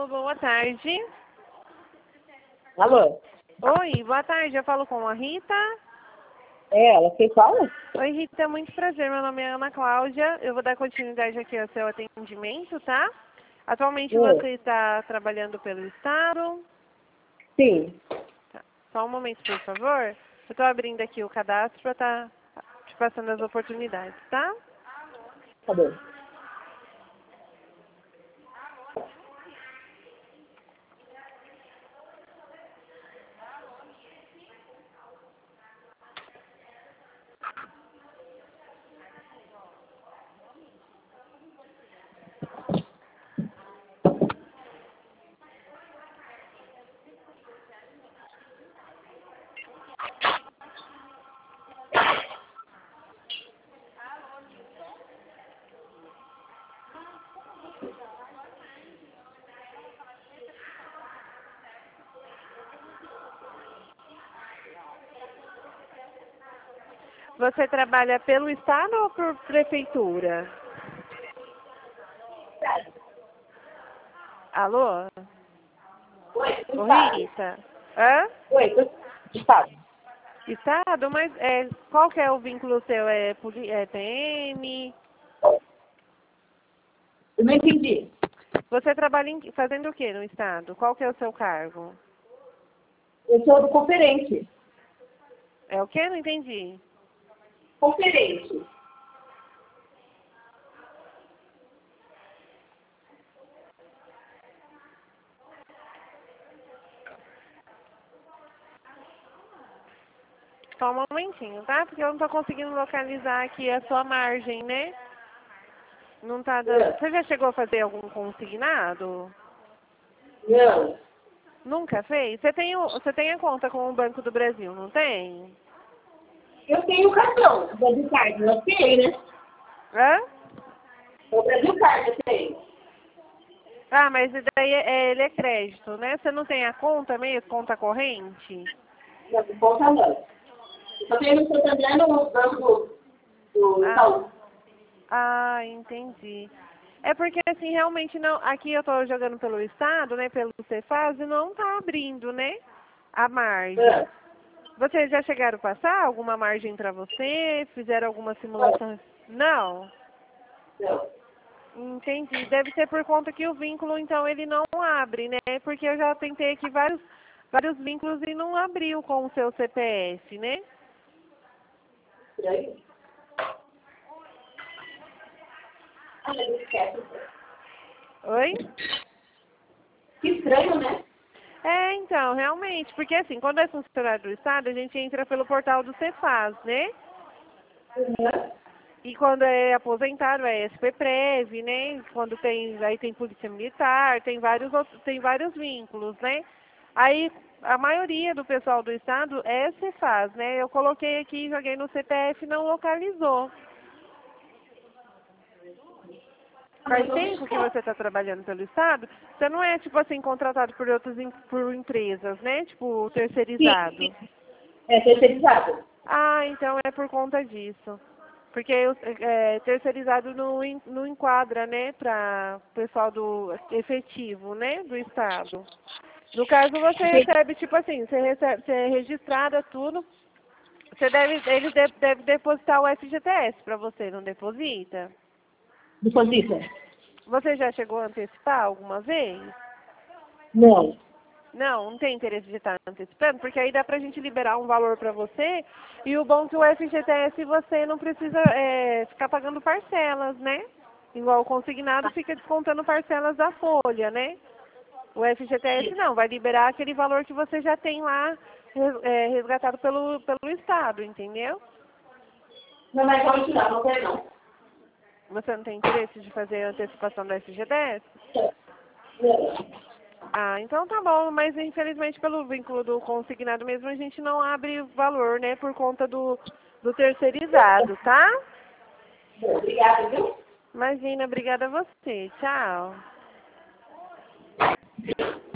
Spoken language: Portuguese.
Alô, boa tarde. Alô? Oi, boa tarde. Eu falo com a Rita. É ela, quem fala? Oi, Rita, muito prazer. Meu nome é Ana Cláudia. Eu vou dar continuidade aqui ao seu atendimento, tá? Atualmente você está trabalhando pelo Estado? Sim. Tá. Só um momento, por favor. Eu estou abrindo aqui o cadastro para estar te passando as oportunidades, tá? Tá bom. Você trabalha pelo Estado ou por prefeitura? Alô? Oi, Ô, Estado. Rita? Hã? Oi, Estado. Estado? Mas qual que é o vínculo seu? É PM? Eu não entendi. Você trabalha fazendo o que no Estado? Qual que é o seu cargo? Eu sou do conferente. É o quê? Não entendi. Conferente. Só um momentinho, tá? Porque eu não tô conseguindo localizar aqui a sua margem, né? Não tá dando... Você já chegou a fazer algum consignado? Não. Nunca fez? Você tem a conta com o Banco do Brasil, não tem? Eu tenho cartão. O Brasil Card, eu tenho, né? Hã? O Brasil Card eu tenho. Ah, mas daí ele é crédito, né? Você não tem a conta mesmo, conta corrente? Não, por conta não. Eu só tenho no Santander no banco do Itaú. Ah, entendi. É porque assim, realmente não. Aqui eu tô jogando pelo Estado, né? Pelo Cefaz e não tá abrindo, né? A margem. É. Vocês já chegaram a passar alguma margem para você? Fizeram alguma simulação? Não? Não. Entendi. Deve ser por conta que o vínculo, então, ele não abre, né? Porque eu já tentei aqui vários vínculos e não abriu com o seu CPF, né? Estranho. Ah, mas esquece. Oi? Que estranho, né? Então, realmente, porque assim, quando é funcionário do Estado, a gente entra pelo portal do Cefaz, né? Uhum. E quando é aposentado é SPPrev, né? Quando aí tem Polícia Militar, tem vários vínculos, né? Aí a maioria do pessoal do Estado é Cefaz, né? Eu coloquei aqui, joguei no CPF e não localizou. Faz tempo que você está trabalhando pelo Estado, você não é, tipo assim, contratado por empresas, né? Tipo, terceirizado. Sim. É terceirizado. Ah, então é por conta disso. Porque terceirizado não enquadra, né, para o pessoal do efetivo, né, do Estado. No caso, você recebe, tipo assim, você é registrada tudo, eles devem depositar o FGTS para você, não deposita? Deposita? Você já chegou a antecipar alguma vez? Não. Não tem interesse de estar antecipando, porque aí dá pra gente liberar um valor para você, e o bom é que o FGTS você não precisa ficar pagando parcelas, né? Igual o consignado fica descontando parcelas da folha, né? O FGTS não, vai liberar aquele valor que você já tem lá resgatado pelo Estado, entendeu? Não, mas vamos tirar, não quero não. Você não tem interesse de fazer a antecipação do FGTS? Não. Ah, então tá bom, mas infelizmente pelo vínculo do consignado mesmo a gente não abre valor, né, por conta do terceirizado, tá? Bom, obrigada, viu? Imagina, obrigada a você. Tchau.